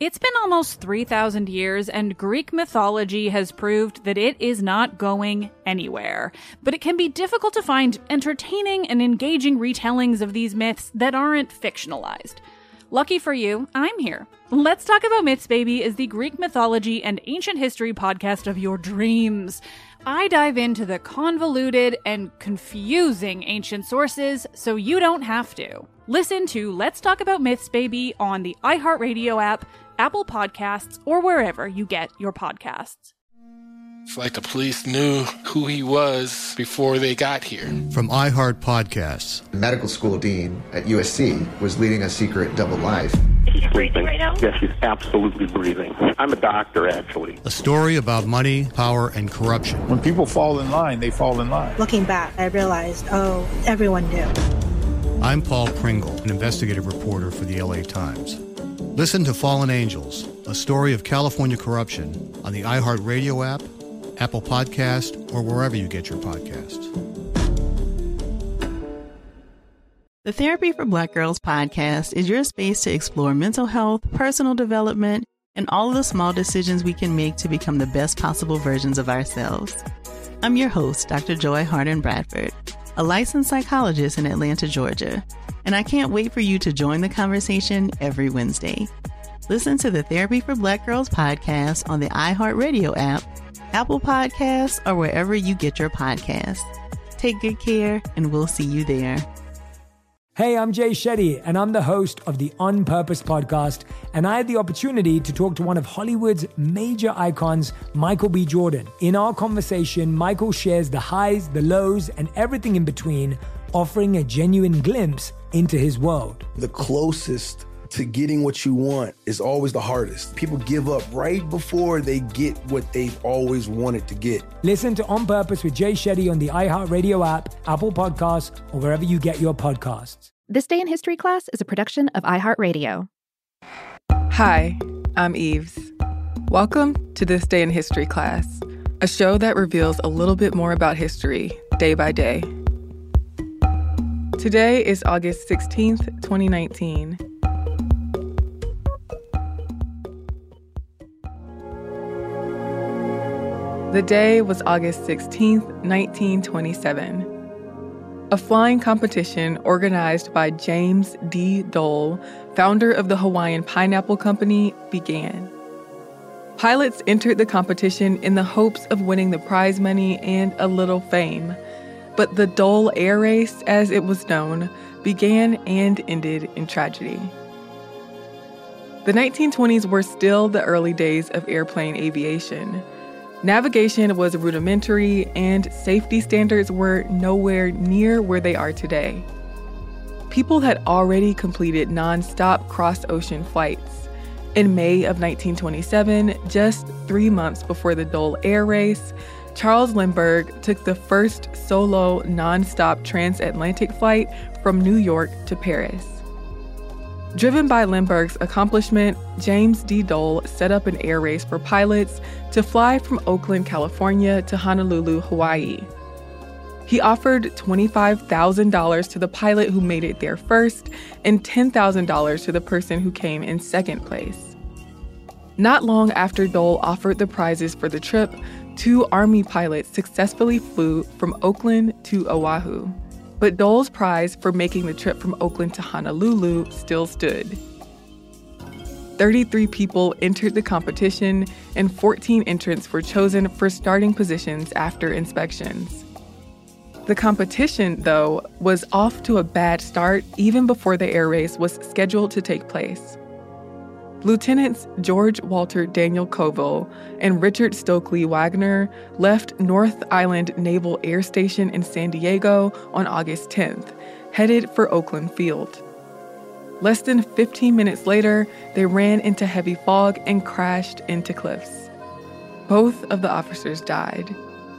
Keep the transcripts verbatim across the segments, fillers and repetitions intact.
It's been almost three thousand years, and Greek mythology has proved that it is not going anywhere. But it can be difficult to find entertaining and engaging retellings of these myths that aren't fictionalized. Lucky for you, I'm here. Let's Talk About Myths, Baby is the Greek mythology and ancient history podcast of your dreams. I dive into the convoluted and confusing ancient sources so you don't have to. Listen to Let's Talk About Myths, Baby on the iHeartRadio app, Apple Podcasts, or wherever you get your podcasts. It's like the police knew who he was before they got here. From iHeart Podcasts. The medical school dean at U S C was leading a secret double life. Is she breathing right now? Yes, she's absolutely breathing. I'm a doctor, actually. A story about money, power, and corruption. When people fall in line, they fall in line. Looking back, I realized, oh, everyone knew. I'm Paul Pringle, an investigative reporter for the L A Times. Listen to Fallen Angels, a story of California corruption on the iHeartRadio app, Apple Podcast, or wherever you get your podcasts. The Therapy for Black Girls podcast is your space to explore mental health, personal development, and all of the small decisions we can make to become the best possible versions of ourselves. I'm your host, Doctor Joy Harden Bradford, a licensed psychologist in Atlanta, Georgia, and I can't wait for you to join the conversation every Wednesday. Listen to the Therapy for Black Girls podcast on the iHeartRadio app, Apple Podcasts, or wherever you get your podcasts. Take good care, and we'll see you there. Hey, I'm Jay Shetty, and I'm the host of the On Purpose podcast, and I had the opportunity to talk to one of Hollywood's major icons, Michael B. Jordan. In our conversation, Michael shares the highs, the lows, and everything in between, offering a genuine glimpse into his world. The closest to getting what you want is always the hardest. People give up right before they get what they've always wanted to get. Listen to On Purpose with Jay Shetty on the iHeartRadio app, Apple Podcasts, or wherever you get your podcasts. This Day in History Class is a production of iHeartRadio. Hi, I'm Eves. Welcome to This Day in History Class, a show that reveals a little bit more about history day by day. Today is August sixteenth, twenty nineteen. The day was August sixteenth, nineteen twenty-seven. A flying competition organized by James D. Dole, founder of the Hawaiian Pineapple Company, began. Pilots entered the competition in the hopes of winning the prize money and a little fame, but the Dole Air Race, as it was known, began and ended in tragedy. The nineteen twenties were still the early days of airplane aviation. Navigation was rudimentary, and safety standards were nowhere near where they are today. People had already completed non-stop cross-ocean flights. In May of nineteen twenty-seven, just three months before the Dole Air Race, Charles Lindbergh took the first solo non-stop transatlantic flight from New York to Paris. Driven by Lindbergh's accomplishment, James D. Dole set up an air race for pilots to fly from Oakland, California to Honolulu, Hawaii. He offered twenty-five thousand dollars to the pilot who made it there first and ten thousand dollars to the person who came in second place. Not long after Dole offered the prizes for the trip, two Army pilots successfully flew from Oakland to Oahu. But Dole's prize for making the trip from Oakland to Honolulu still stood. thirty-three people entered the competition, and fourteen entrants were chosen for starting positions after inspections. The competition, though, was off to a bad start even before the air race was scheduled to take place. Lieutenants George Walter Daniel Colville and Richard Stokely Wagner left North Island Naval Air Station in San Diego on August tenth, headed for Oakland Field. Less than fifteen minutes later, they ran into heavy fog and crashed into cliffs. Both of the officers died.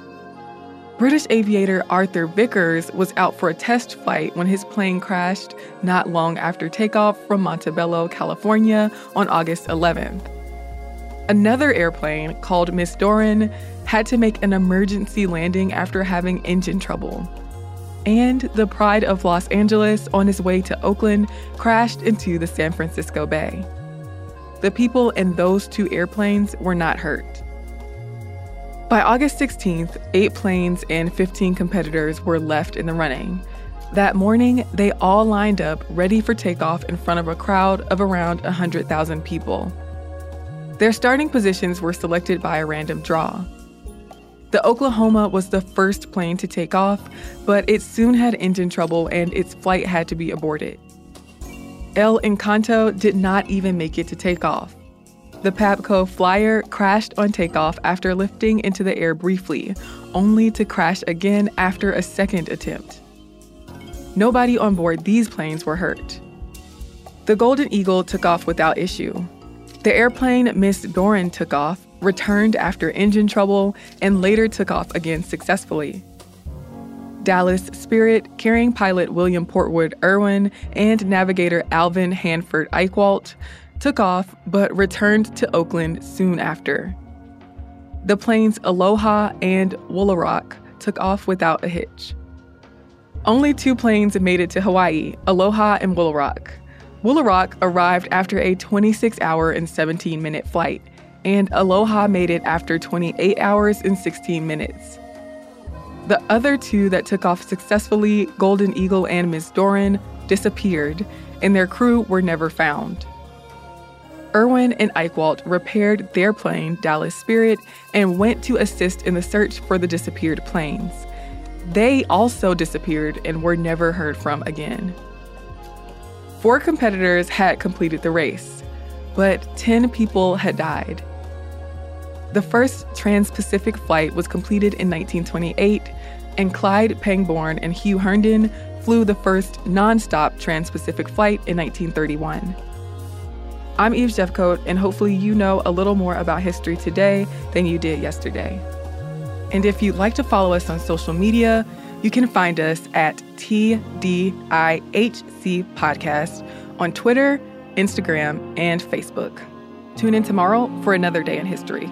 British aviator Arthur Vickers was out for a test flight when his plane crashed not long after takeoff from Montebello, California on August eleventh. Another airplane, called Miss Doran, had to make an emergency landing after having engine trouble. And the Pride of Los Angeles, on his way to Oakland, crashed into the San Francisco Bay. the people in those two airplanes were not hurt. By August sixteenth, eight planes and fifteen competitors were left in the running. That morning, they all lined up ready for takeoff in front of a crowd of around one hundred thousand people. Their starting positions were selected by a random draw. The Oklahoma was the first plane to take off, but it soon had engine trouble and its flight had to be aborted. El Encanto did not even make it to takeoff. The Papco Flyer crashed on takeoff after lifting into the air briefly, only to crash again after a second attempt. Nobody on board these planes were hurt. The Golden Eagle took off without issue. The airplane Miss Doran took off, returned after engine trouble, and later took off again successfully. Dallas Spirit, carrying pilot William Portwood Irwin and navigator Alvin Hanford Eichwalt, took off but returned to Oakland soon after. The planes Aloha and Woolaroc took off without a hitch. Only two planes made it to Hawaii, Aloha and Woolaroc. Woolaroc arrived after a twenty-six hour and seventeen minute flight, and Aloha made it after twenty-eight hours and sixteen minutes. The other two that took off successfully, Golden Eagle and Miss Doran, disappeared, and their crew were never found. Irwin and Eichwalt repaired their plane, Dallas Spirit, and went to assist in the search for the disappeared planes. They also disappeared and were never heard from again. Four competitors had completed the race, but ten people had died. The first Trans-Pacific flight was completed in nineteen twenty-eight, and Clyde Pangborn and Hugh Herndon flew the first non-stop Trans-Pacific flight in nineteen thirty-one. I'm Eve Jeffcoat, and hopefully you know a little more about history today than you did yesterday. And if you'd like to follow us on social media, you can find us at T D I H C Podcast on Twitter, Instagram, and Facebook. Tune in tomorrow for another day in history.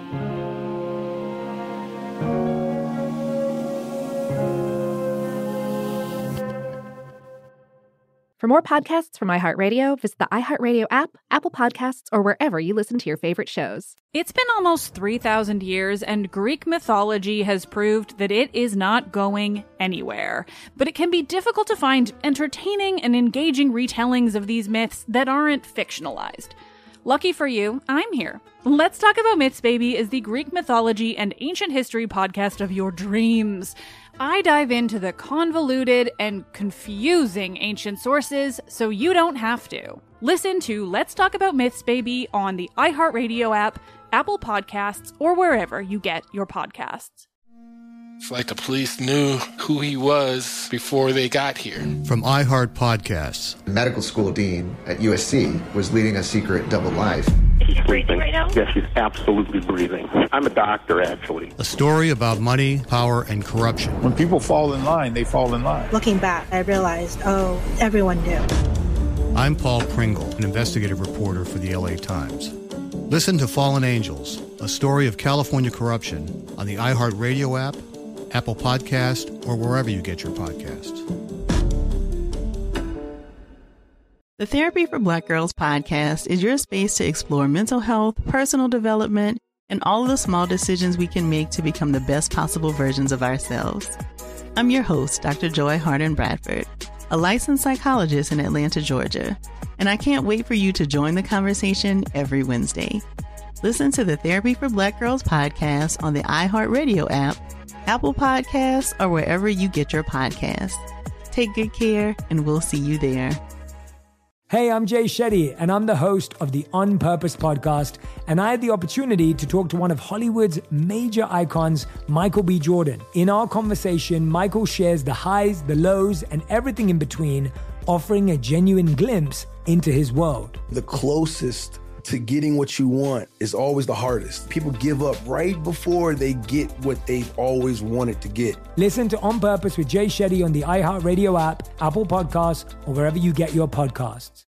For more podcasts from iHeartRadio, visit the iHeartRadio app, Apple Podcasts, or wherever you listen to your favorite shows. It's been almost three thousand years, and Greek mythology has proved that it is not going anywhere. But it can be difficult to find entertaining and engaging retellings of these myths that aren't fictionalized. Lucky for you, I'm here. Let's Talk About Myths, Baby is the Greek mythology and ancient history podcast of your dreams. I dive into the convoluted and confusing ancient sources so you don't have to. Listen to Let's Talk About Myths, Baby on the iHeartRadio app, Apple Podcasts, or wherever you get your podcasts. It's like the police knew who he was before they got here. From iHeart Podcasts. The medical school dean at U S C was leading a secret double life. She's breathing right now? Yes, she's absolutely breathing. I'm a doctor, actually. A story about money, power, and corruption. When people fall in line, they fall in line. Looking back, I realized, oh, everyone knew. I'm Paul Pringle, an investigative reporter for the L A Times. Listen to Fallen Angels, a story of California corruption on the iHeartRadio app, Apple Podcast, or wherever you get your podcasts. The Therapy for Black Girls podcast is your space to explore mental health, personal development, and all of the small decisions we can make to become the best possible versions of ourselves. I'm your host, Doctor Joy Harden Bradford, a licensed psychologist in Atlanta, Georgia, and I can't wait for you to join the conversation every Wednesday. Listen to the Therapy for Black Girls podcast on the iHeartRadio app, Apple Podcasts, or wherever you get your podcasts. Take good care, and we'll see you there. Hey, I'm Jay Shetty, and I'm the host of the On Purpose podcast, and I had the opportunity to talk to one of Hollywood's major icons, Michael B. Jordan. In our conversation, Michael shares the highs, the lows, and everything in between, offering a genuine glimpse into his world. The closest to getting what you want is always the hardest. People give up right before they get what they've always wanted to get. Listen to On Purpose with Jay Shetty on the iHeartRadio app, Apple Podcasts, or wherever you get your podcasts.